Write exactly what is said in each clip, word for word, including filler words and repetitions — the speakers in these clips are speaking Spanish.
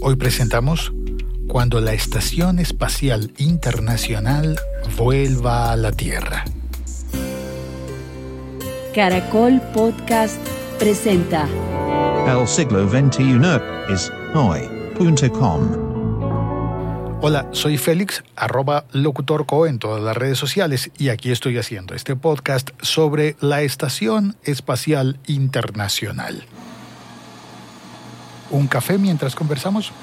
Hoy presentamos Cuando la Estación Espacial Internacional vuelva a la Tierra. Caracol Podcast presenta El siglo veintiuno es hoy punto com. Hola, soy Félix, arroba locutorco en todas las redes sociales, y aquí estoy haciendo este podcast sobre la Estación Espacial Internacional. ¿Un café mientras conversamos?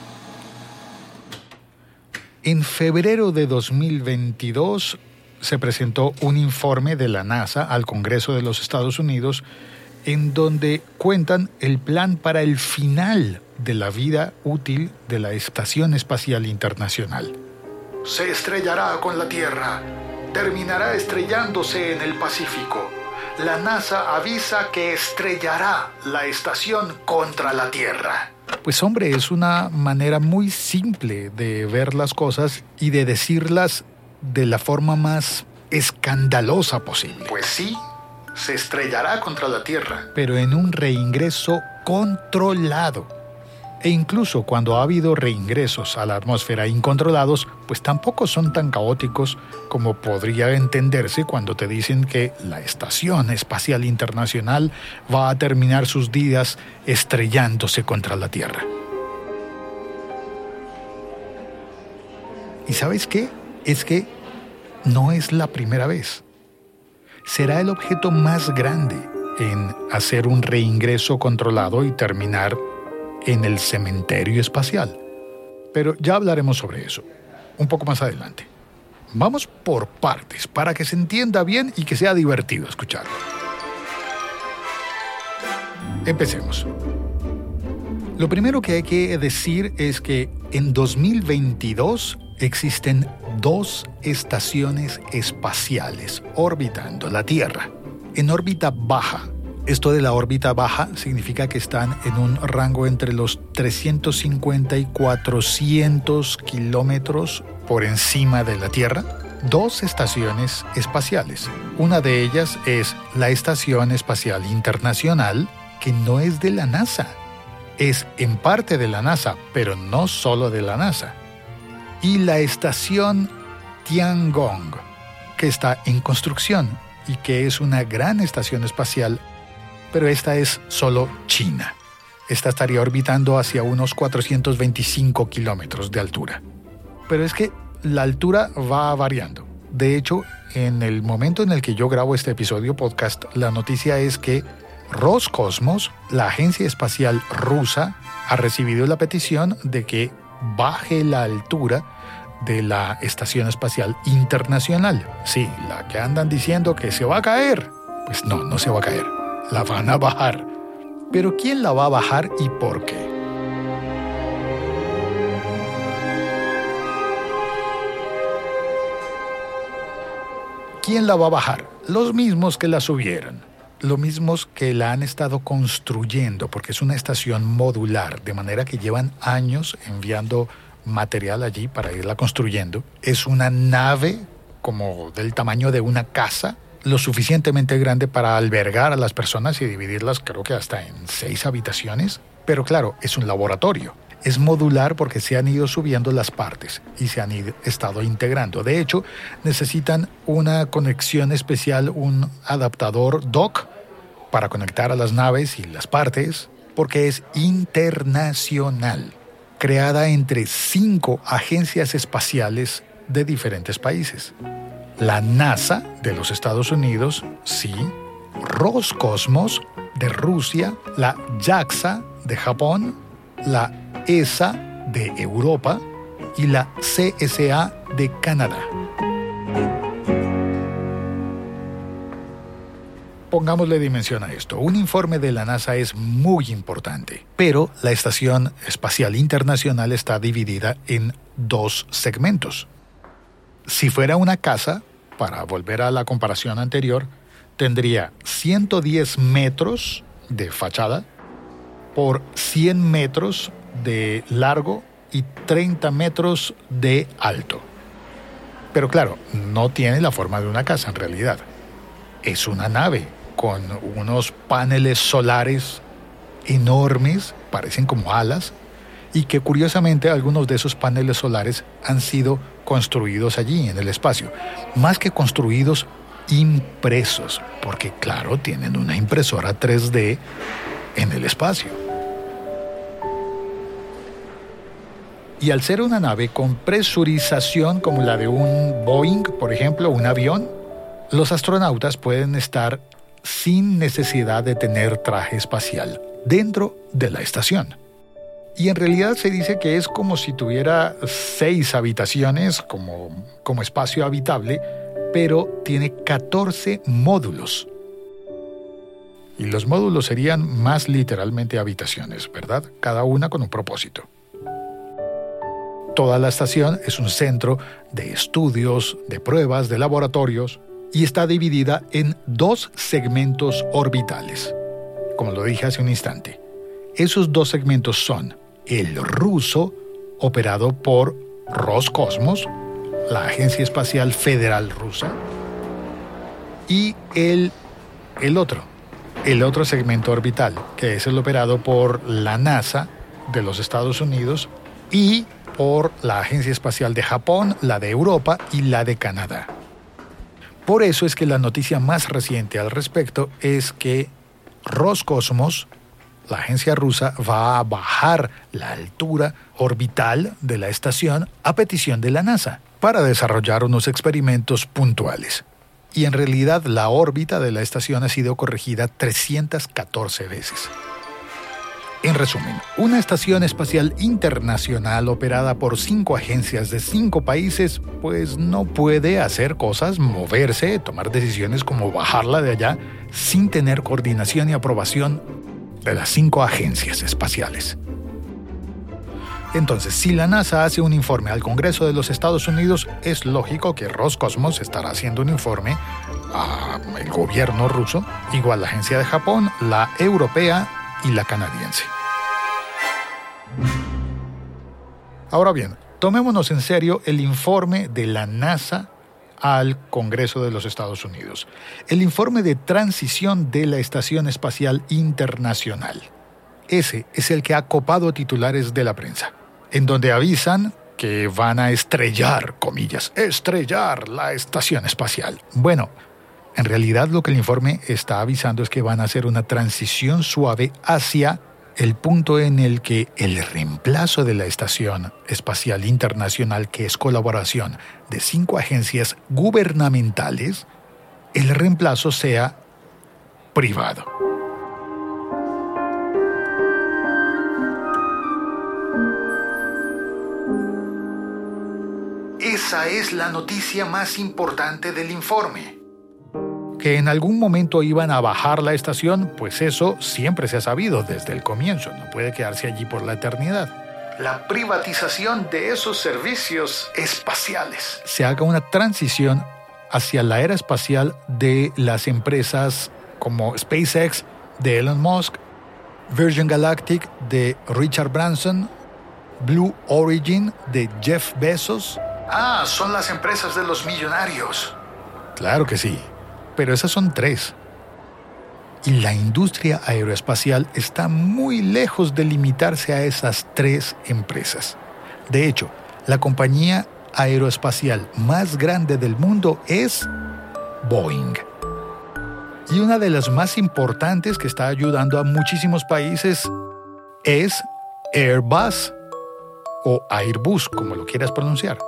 En febrero de dos mil veintidós se presentó un informe de la NASA al Congreso de los Estados Unidos en donde cuentan el plan para el final de la vida útil de la Estación Espacial Internacional. Se estrellará con la Tierra. Terminará estrellándose en el Pacífico. La NASA avisa que estrellará la estación contra la Tierra. Pues hombre, es una manera muy simple de ver las cosas y de decirlas de la forma más escandalosa posible. Pues sí, se estrellará contra la Tierra, pero en un reingreso controlado. E incluso cuando ha habido reingresos a la atmósfera incontrolados, pues tampoco son tan caóticos como podría entenderse cuando te dicen que la Estación Espacial Internacional va a terminar sus días estrellándose contra la Tierra. ¿Y sabes qué? Es que no es la primera vez. Será el objeto más grande en hacer un reingreso controlado y terminar en el cementerio espacial. Pero ya hablaremos sobre eso un poco más adelante. Vamos por partes para que se entienda bien y que sea divertido escucharlo. Empecemos. Lo primero que hay que decir es que en dos mil veintidós existen dos estaciones espaciales orbitando la Tierra. En órbita baja. Esto de la órbita baja significa que están en un rango entre los trescientos cincuenta y cuatrocientos kilómetros por encima de la Tierra. Dos estaciones espaciales. Una de ellas es la Estación Espacial Internacional, que no es de la NASA. Es en parte de la NASA, pero no solo de la NASA. Y la Estación Tiangong, que está en construcción y que es una gran estación espacial, pero esta es solo China. Esta estaría orbitando hacia unos cuatrocientos veinticinco kilómetros de altura. Pero es que la altura va variando. De hecho, en el momento en el que yo grabo este episodio podcast, la noticia es que Roscosmos, la agencia espacial rusa, ha recibido la petición de que baje la altura de la Estación Espacial Internacional. Sí, la que andan diciendo que se va a caer. Pues no, no se va a caer. La van a bajar. Pero ¿quién la va a bajar y por qué? ¿Quién la va a bajar? Los mismos que la subieron. Los mismos que la han estado construyendo, porque es una estación modular, de manera que llevan años enviando material allí para irla construyendo. Es una nave como del tamaño de una casa, lo suficientemente grande para albergar a las personas y dividirlas, creo que hasta en seis habitaciones. Pero claro, es un laboratorio. Es modular porque se han ido subiendo las partes y se han ido, estado integrando. De hecho, necesitan una conexión especial, un adaptador dock para conectar a las naves y las partes, porque es internacional, creada entre cinco agencias espaciales de diferentes países. La NASA de los Estados Unidos, sí, Roscosmos de Rusia, la JAXA de Japón, la E S A de Europa y la C S A de Canadá. Pongámosle dimensión a esto. Un informe de la NASA es muy importante, pero la Estación Espacial Internacional está dividida en dos segmentos. Si fuera una casa, para volver a la comparación anterior, tendría ciento diez metros de fachada por cien metros de largo y treinta metros de alto. Pero claro, no tiene la forma de una casa en realidad. Es una nave con unos paneles solares enormes, parecen como alas, y que curiosamente algunos de esos paneles solares han sido construidos allí en el espacio. Más que construidos, impresos, porque claro, tienen una impresora tres D en el espacio. Y al ser una nave con presurización como la de un Boeing, por ejemplo, un avión, los astronautas pueden estar sin necesidad de tener traje espacial dentro de la estación. Y en realidad se dice que es como si tuviera seis habitaciones como, como espacio habitable, pero tiene catorce módulos. Y los módulos serían más literalmente habitaciones, ¿verdad? Cada una con un propósito. Toda la estación es un centro de estudios, de pruebas, de laboratorios, y está dividida en dos segmentos orbitales, como lo dije hace un instante. Esos dos segmentos son el ruso, operado por Roscosmos, la Agencia Espacial Federal Rusa, y el, el otro, el otro segmento orbital, que es el operado por la NASA de los Estados Unidos y por la Agencia Espacial de Japón, la de Europa y la de Canadá. Por eso es que la noticia más reciente al respecto es que Roscosmos, la agencia rusa, va a bajar la altura orbital de la estación a petición de la NASA para desarrollar unos experimentos puntuales. Y en realidad la órbita de la estación ha sido corregida trescientas catorce veces. En resumen, una estación espacial internacional operada por cinco agencias de cinco países, pues no puede hacer cosas, moverse, tomar decisiones como bajarla de allá, sin tener coordinación y aprobación de las cinco agencias espaciales. Entonces, si la NASA hace un informe al Congreso de los Estados Unidos, es lógico que Roscosmos estará haciendo un informe al gobierno ruso, igual la agencia de Japón, la europea y la canadiense. Ahora bien, tomémonos en serio el informe de la NASA al Congreso de los Estados Unidos. El informe de transición de la Estación Espacial Internacional. Ese es el que ha copado titulares de la prensa, en donde avisan que van a estrellar, comillas, estrellar la estación espacial. Bueno, en realidad lo que el informe está avisando es que van a hacer una transición suave hacia el punto en el que el reemplazo de la Estación Espacial Internacional, que es colaboración de cinco agencias gubernamentales, el reemplazo sea privado. Esa es la noticia más importante del informe. Que en algún momento iban a bajar la estación, pues eso siempre se ha sabido desde el comienzo, no puede quedarse allí por la eternidad. La privatización de esos servicios espaciales. Se haga una transición hacia la era espacial de las empresas como SpaceX de Elon Musk, Virgin Galactic de Richard Branson, Blue Origin de Jeff Bezos. Ah, son las empresas de los millonarios. Claro que sí. Pero esas son tres. Y la industria aeroespacial está muy lejos de limitarse a esas tres empresas. De hecho, la compañía aeroespacial más grande del mundo es Boeing. Y una de las más importantes que está ayudando a muchísimos países es Airbus o Airbus, como lo quieras pronunciar.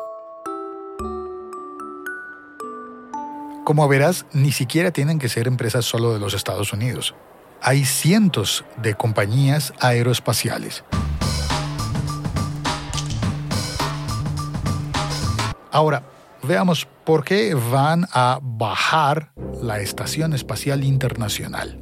Como verás, ni siquiera tienen que ser empresas solo de los Estados Unidos. Hay cientos de compañías aeroespaciales. Ahora, veamos por qué van a bajar la Estación Espacial Internacional.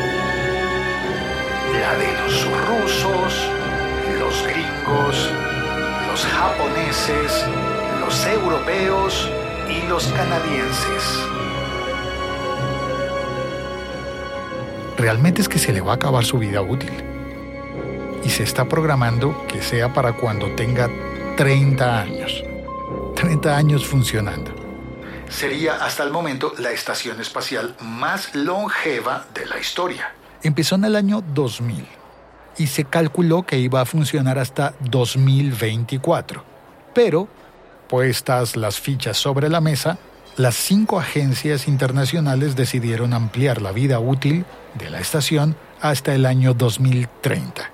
La de los rusos, los gringos, los japoneses, los europeos y los canadienses. Realmente es que se le va a acabar su vida útil. Y se está programando que sea para cuando tenga treinta años. treinta años funcionando. Sería hasta el momento la estación espacial más longeva de la historia. Empezó en el año dos mil. y se calculó que iba a funcionar hasta dos mil veinticuatro. Pero, puestas las fichas sobre la mesa, las cinco agencias internacionales decidieron ampliar la vida útil de la estación hasta el año dos mil treinta.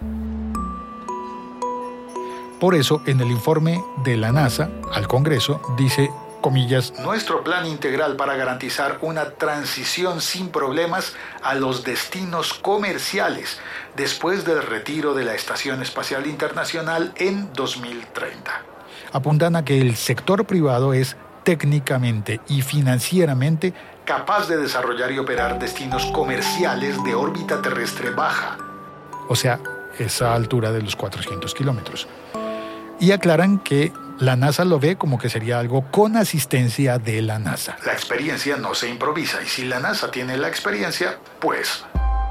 Por eso, en el informe de la NASA al Congreso dice, comillas, nuestro plan integral para garantizar una transición sin problemas a los destinos comerciales después del retiro de la Estación Espacial Internacional en dos mil treinta. Apuntan a que el sector privado es técnicamente y financieramente capaz de desarrollar y operar destinos comerciales de órbita terrestre baja, o sea, esa altura de los cuatrocientos kilómetros. Y aclaran que la NASA lo ve como que sería algo con asistencia de la NASA. La experiencia no se improvisa y si la NASA tiene la experiencia, pues...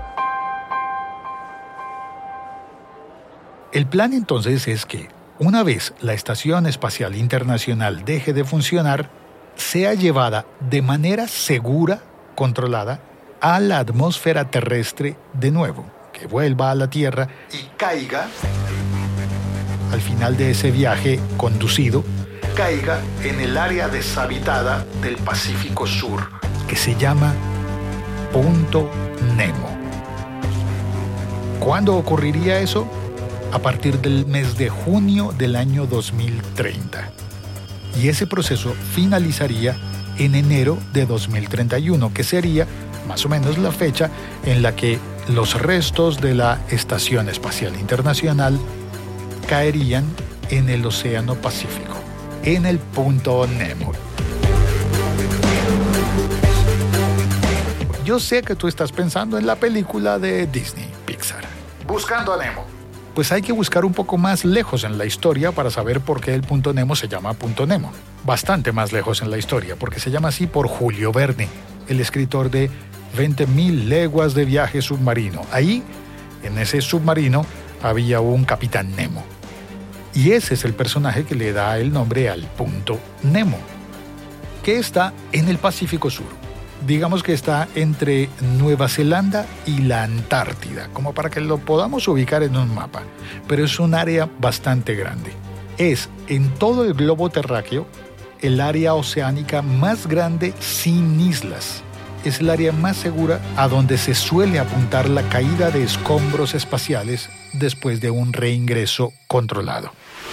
El plan entonces es que, una vez la Estación Espacial Internacional deje de funcionar, sea llevada de manera segura, controlada, a la atmósfera terrestre de nuevo, que vuelva a la Tierra y caiga... al final de ese viaje conducido, caiga en el área deshabitada del Pacífico Sur, que se llama Punto Nemo. ¿Cuándo ocurriría eso? A partir del mes de junio del año dos mil treinta. Y ese proceso finalizaría en enero de dos mil treinta y uno, que sería más o menos la fecha en la que los restos de la Estación Espacial Internacional caerían en el Océano Pacífico, en el Punto Nemo. Yo sé que tú estás pensando en la película de Disney, Pixar, Buscando a Nemo. Pues hay que buscar un poco más lejos en la historia para saber por qué el Punto Nemo se llama Punto Nemo. Bastante más lejos en la historia, porque se llama así por Julio Verne, el escritor de veinte mil leguas de viaje submarino. Ahí, en ese submarino, había un Capitán Nemo. Y ese es el personaje que le da el nombre al Punto Nemo, que está en el Pacífico Sur. Digamos que está entre Nueva Zelanda y la Antártida, como para que lo podamos ubicar en un mapa. Pero es un área bastante grande. Es, en todo el globo terráqueo, el área oceánica más grande sin islas. Es el área más segura a donde se suele apuntar la caída de escombros espaciales después de un reingreso controlado.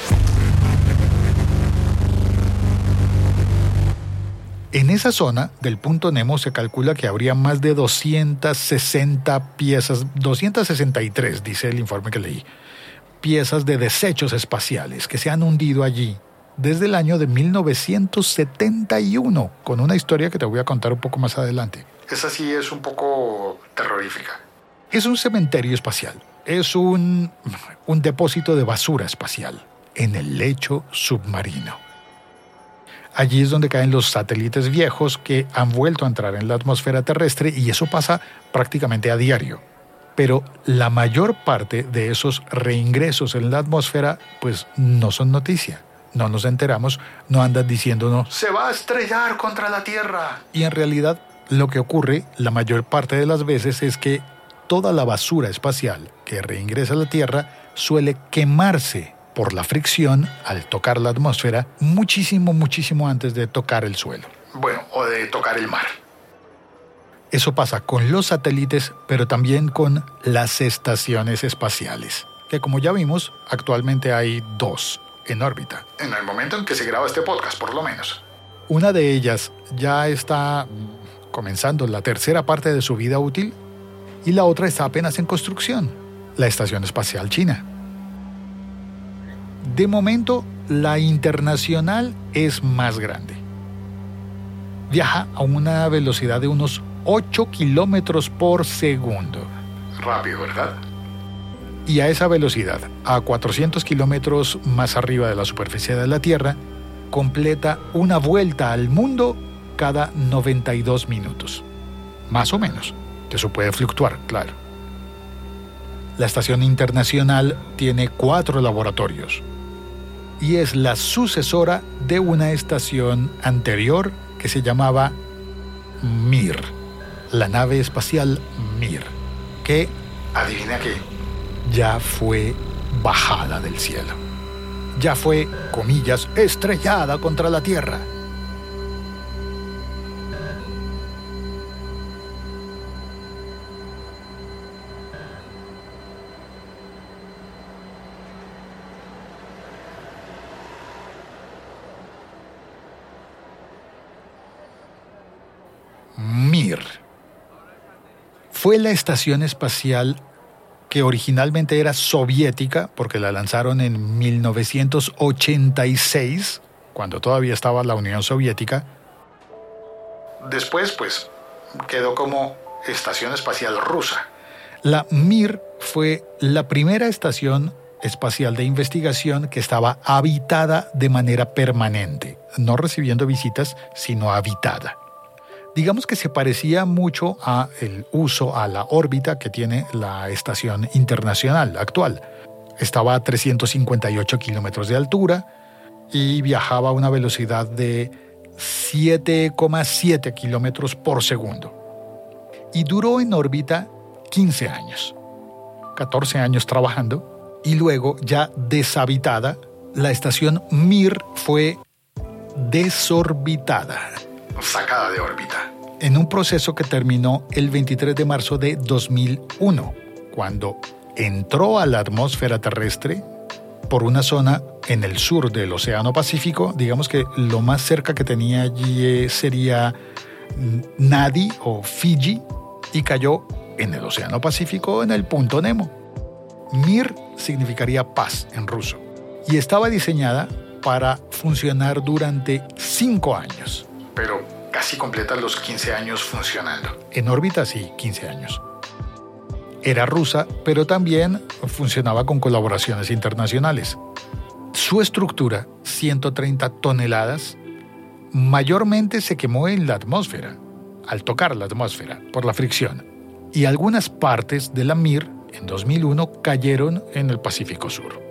En esa zona del Punto Nemo se calcula que habría más de doscientas sesenta piezas, doscientas sesenta y tres, dice el informe que leí, piezas de desechos espaciales que se han hundido allí desde el año de mil novecientos setenta y uno, con una historia que te voy a contar un poco más adelante. Esa sí es un poco terrorífica. Es un cementerio espacial, es un, un depósito de basura espacial en el lecho submarino. Allí es donde caen los satélites viejos que han vuelto a entrar en la atmósfera terrestre y eso pasa prácticamente a diario. Pero la mayor parte de esos reingresos en la atmósfera pues no son noticia. No nos enteramos, no andan diciéndonos «se va a estrellar contra la Tierra». Y en realidad lo que ocurre la mayor parte de las veces es que toda la basura espacial que reingresa a la Tierra suele quemarse por la fricción al tocar la atmósfera muchísimo, muchísimo antes de tocar el suelo. Bueno, o de tocar el mar. Eso pasa con los satélites, pero también con las estaciones espaciales, que como ya vimos, actualmente hay dos en órbita. En el momento en que se graba este podcast, por lo menos. Una de ellas ya está comenzando la tercera parte de su vida útil y la otra está apenas en construcción, la Estación Espacial China. De momento, la internacional es más grande. Viaja a una velocidad de unos ocho kilómetros por segundo. Rápido, ¿verdad? Y a esa velocidad, a cuatrocientos kilómetros más arriba de la superficie de la Tierra, completa una vuelta al mundo cada noventa y dos minutos. Más o menos. Eso puede fluctuar, claro. La Estación Internacional tiene cuatro laboratorios y es la sucesora de una estación anterior que se llamaba Mir, la nave espacial Mir, que, adivina qué, ya fue bajada del cielo. Ya fue, comillas, estrellada contra la Tierra. Mir fue la estación espacial que originalmente era soviética, porque la lanzaron en mil novecientos ochenta y seis, cuando todavía estaba la Unión Soviética. Después, pues, quedó como estación espacial rusa. La Mir fue la primera estación espacial de investigación que estaba habitada de manera permanente, no recibiendo visitas, sino habitada. Digamos que se parecía mucho a el uso, a la órbita que tiene la estación internacional actual. Estaba a trescientos cincuenta y ocho kilómetros de altura y viajaba a una velocidad de siete coma siete kilómetros por segundo. Y duró en órbita quince años, catorce años trabajando, y luego, ya deshabitada, la estación Mir fue desorbitada, sacada de órbita, en un proceso que terminó el veintitrés de marzo de dos mil uno, cuando entró a la atmósfera terrestre por una zona en el sur del Océano Pacífico. Digamos que lo más cerca que tenía allí sería Nadi o Fiji, y cayó en el Océano Pacífico en el punto Nemo. Mir significaría paz en ruso y estaba diseñada para funcionar durante cinco años. Pero casi completa los quince años funcionando. En órbita sí, quince años. Era rusa, pero también funcionaba con colaboraciones internacionales. Su estructura, ciento treinta toneladas, mayormente se quemó en la atmósfera, al tocar la atmósfera, por la fricción. Y algunas partes de la Mir, en dos mil uno, cayeron en el Pacífico Sur.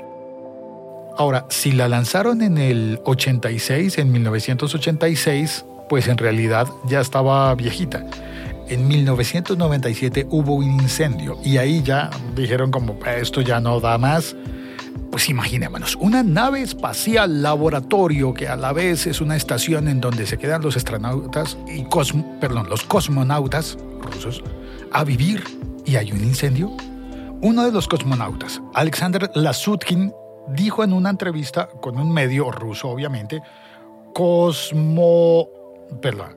Ahora, si la lanzaron en el ochenta y seis, en mil novecientos ochenta y seis, pues en realidad ya estaba viejita. En mil novecientos noventa y siete hubo un incendio y ahí ya dijeron como esto ya no da más. Pues imaginémonos, una nave espacial laboratorio que a la vez es una estación en donde se quedan los astronautas y cosmo, perdón, los cosmonautas rusos a vivir, y hay un incendio. Uno de los cosmonautas, Alexander Lasutkin, dijo en una entrevista con un medio ruso, obviamente, Cosmo... Perdón.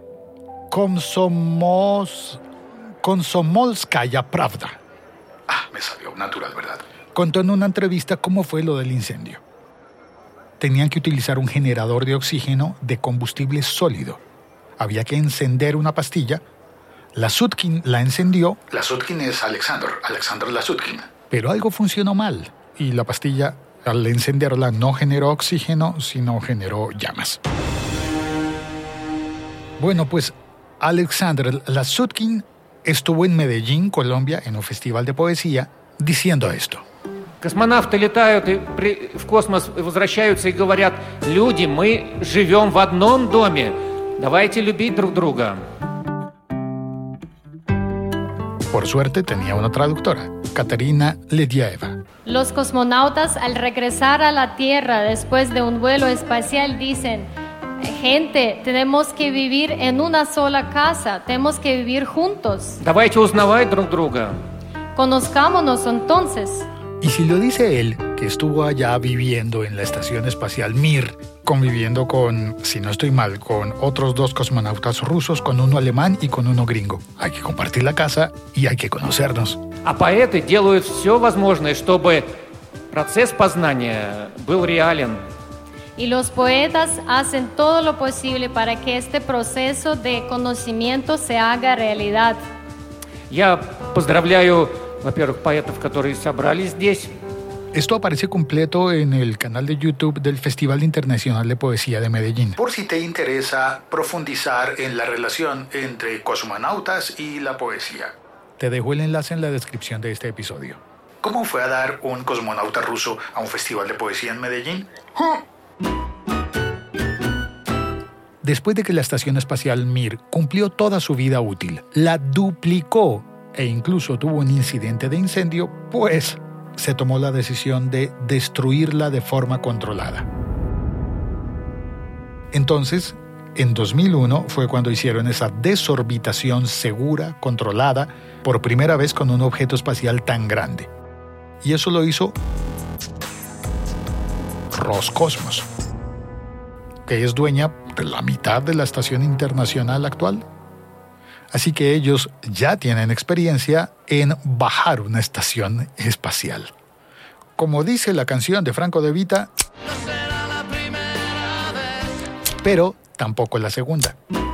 Komsomos... Komsomolskaya Pravda. Ah, me salió natural, ¿verdad? Contó en una entrevista cómo fue lo del incendio. Tenían que utilizar un generador de oxígeno de combustible sólido. Había que encender una pastilla. Lasutkin la encendió. Lasutkin es Alexander, Alexander Lasutkin. Pero algo funcionó mal y la pastilla, al encenderla, no generó oxígeno, sino generó llamas. Bueno, pues Alexander Lasutkin estuvo en Medellín, Colombia, en un festival de poesía, diciendo esto. Космонавты летают и при, в космос возвращаются и говорят: люди, мы живем в одном доме, давайте любить друг друга. Por suerte tenía una traductora, Katerina Lediaeva. Los cosmonautas, al regresar a la Tierra después de un vuelo espacial, dicen: gente, tenemos que vivir en una sola casa, tenemos que vivir juntos. Давайте узнавать друг друга. Conozcámonos entonces. Y si lo dice él, que estuvo allá viviendo en la estación espacial Mir, conviviendo con, si no estoy mal, con otros dos cosmonautas rusos, con uno alemán y con uno gringo. Hay que compartir la casa y hay que conocernos. А поэты делают все возможное, чтобы процесс познания был реален. Y los poetas hacen todo lo posible para que este proceso de conocimiento se haga realidad. Я поздравляю, во-первых, поэтов, которые собрались здесь. Esto aparece completo en el canal de YouTube del Festival Internacional de Poesía de Medellín. Por si te interesa profundizar en la relación entre cosmonautas y la poesía. Te dejo el enlace en la descripción de este episodio. ¿Cómo fue a dar un cosmonauta ruso a un festival de poesía en Medellín? Después de que la Estación Espacial Mir cumplió toda su vida útil, la duplicó e incluso tuvo un incidente de incendio, pues se tomó la decisión de destruirla de forma controlada. Entonces, en dos mil uno fue cuando hicieron esa desorbitación segura, controlada, por primera vez con un objeto espacial tan grande. Y eso lo hizo Roscosmos, que es dueña de la mitad de la estación internacional actual. Así que ellos ya tienen experiencia en bajar una estación espacial. Como dice la canción de Franco De Vita, no será la primera vez, pero tampoco la segunda.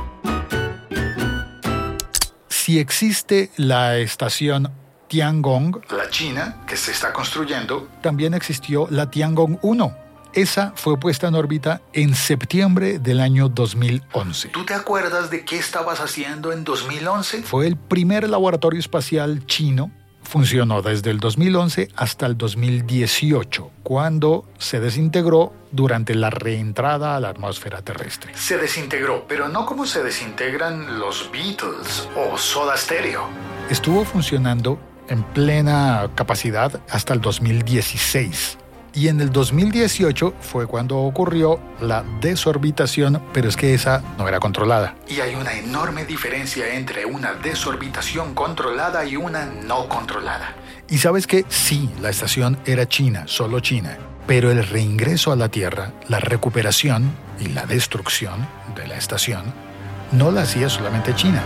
Si existe la estación Tiangong, la china, que se está construyendo, también existió la Tiangong uno. Esa fue puesta en órbita en septiembre del año dos mil once. ¿Tú te acuerdas de qué estabas haciendo en dos mil once? Fue el primer laboratorio espacial chino. Funcionó desde el dos mil once hasta el dos mil dieciocho, cuando se desintegró durante la reentrada a la atmósfera terrestre. Se desintegró, pero no como se desintegran los Beatles o Soda Stereo. Estuvo funcionando en plena capacidad hasta el dos mil dieciséis. Y en el dos mil dieciocho fue cuando ocurrió la desorbitación, pero es que esa no era controlada. Y hay una enorme diferencia entre una desorbitación controlada y una no controlada. Y sabes que sí, la estación era china, solo china, pero el reingreso a la Tierra, la recuperación y la destrucción de la estación no la hacía solamente China.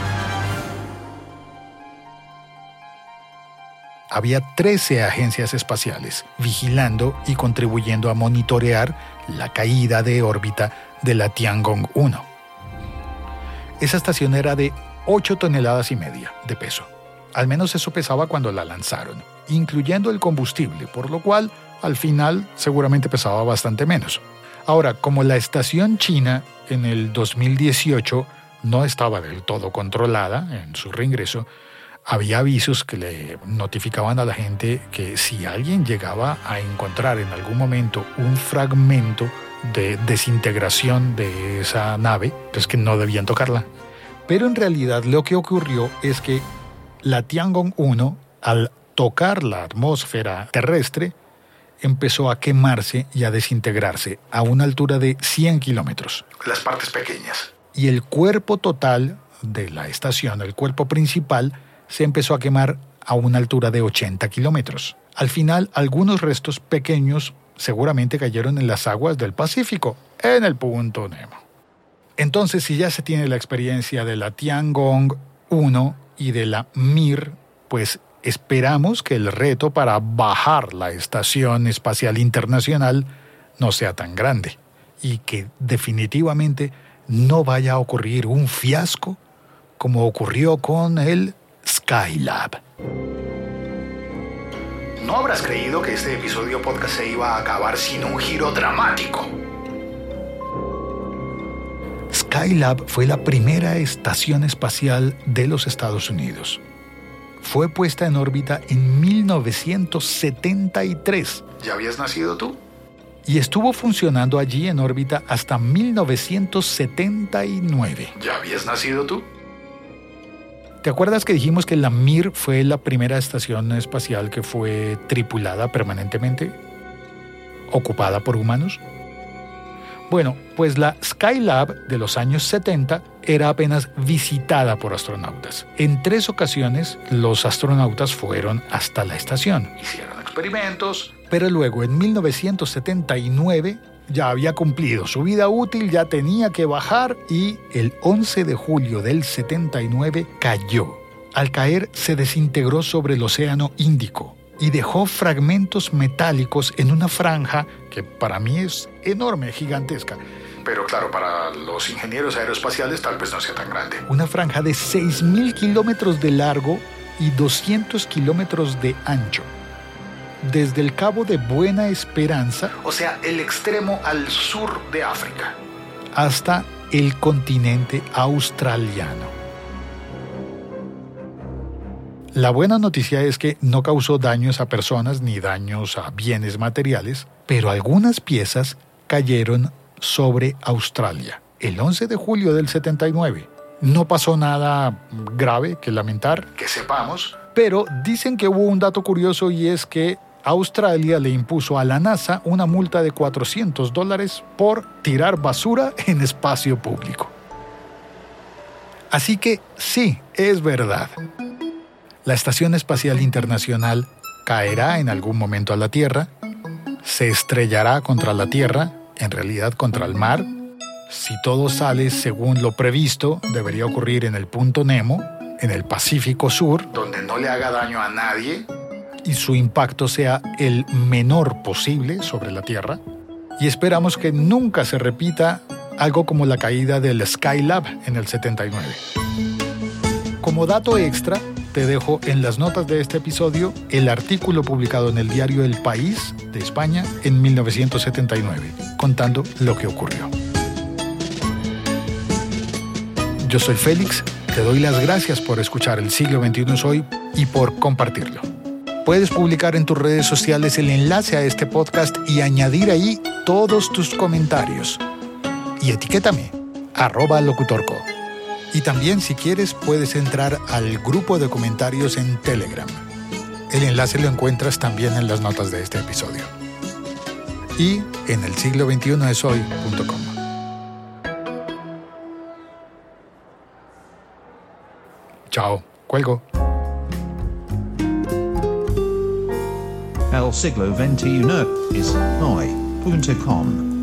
Había trece agencias espaciales vigilando y contribuyendo a monitorear la caída de órbita de la Tiangong uno. Esa estación era de ocho toneladas y media de peso. Al menos eso pesaba cuando la lanzaron, incluyendo el combustible, por lo cual al final seguramente pesaba bastante menos. Ahora, como la estación china en el dos mil dieciocho no estaba del todo controlada en su reingreso, había avisos que le notificaban a la gente que si alguien llegaba a encontrar en algún momento un fragmento de desintegración de esa nave, pues que no debían tocarla. Pero en realidad lo que ocurrió es que la Tiangong uno, al tocar la atmósfera terrestre, empezó a quemarse y a desintegrarse a una altura de cien kilómetros. Las partes pequeñas. Y el cuerpo total de la estación, el cuerpo principal, se empezó a quemar a una altura de ochenta kilómetros. Al final, algunos restos pequeños seguramente cayeron en las aguas del Pacífico, en el punto Nemo. Entonces, si ya se tiene la experiencia de la Tiangong uno y de la Mir, pues esperamos que el reto para bajar la Estación Espacial Internacional no sea tan grande y que definitivamente no vaya a ocurrir un fiasco como ocurrió con el Skylab. No habrás creído que este episodio podcast se iba a acabar sin un giro dramático. Skylab fue la primera estación espacial de los Estados Unidos. Fue puesta en órbita en mil novecientos setenta y tres. ¿Ya habías nacido tú? Y estuvo funcionando allí en órbita hasta mil novecientos setenta y nueve. ¿Ya habías nacido tú? ¿Te acuerdas que dijimos que la Mir fue la primera estación espacial que fue tripulada permanentemente, ocupada por humanos? Bueno, pues la Skylab de los años setenta era apenas visitada por astronautas. En tres ocasiones los astronautas fueron hasta la estación. Hicieron experimentos, pero luego en mil novecientos setenta y nueve ya había cumplido su vida útil, ya tenía que bajar y el once de julio del setenta y nueve cayó. Al caer se desintegró sobre el Océano Índico y dejó fragmentos metálicos en una franja que para mí es enorme, gigantesca. Pero claro, para los ingenieros aeroespaciales tal vez no sea tan grande. Una franja de seis mil kilómetros de largo y doscientos kilómetros de ancho. Desde el Cabo de Buena Esperanza, o sea, el extremo al sur de África, hasta el continente australiano. La buena noticia es que no causó daños a personas ni daños a bienes materiales, pero algunas piezas cayeron sobre Australia el once de julio del setenta y nueve No pasó nada grave que lamentar, que sepamos, pero dicen que hubo un dato curioso y es que Australia le impuso a la NASA una multa de cuatrocientos dólares por tirar basura en espacio público. Así que sí, es verdad. La Estación Espacial Internacional caerá en algún momento a la Tierra, se estrellará contra la Tierra, en realidad contra el mar. Si todo sale según lo previsto, debería ocurrir en el punto Nemo, en el Pacífico Sur, donde no le haga daño a nadie y su impacto sea el menor posible sobre la Tierra. Y esperamos que nunca se repita algo como la caída del Skylab en el setenta y nueve. Como dato extra, te dejo en las notas de este episodio el artículo publicado en el diario El País de España en mil novecientos setenta y nueve, contando lo que ocurrió. Yo soy Félix, te doy las gracias por escuchar El Siglo veintiuno es Hoy y por compartirlo. Puedes publicar en tus redes sociales el enlace a este podcast y añadir ahí todos tus comentarios. Y etiquétame, arroba locutorco. Y también, si quieres, puedes entrar al grupo de comentarios en Telegram. El enlace lo encuentras también en las notas de este episodio. Y en el siglo veintiuno es hoy punto com. Chao, cuelgo. El siglo veintiuno es hoy punto com.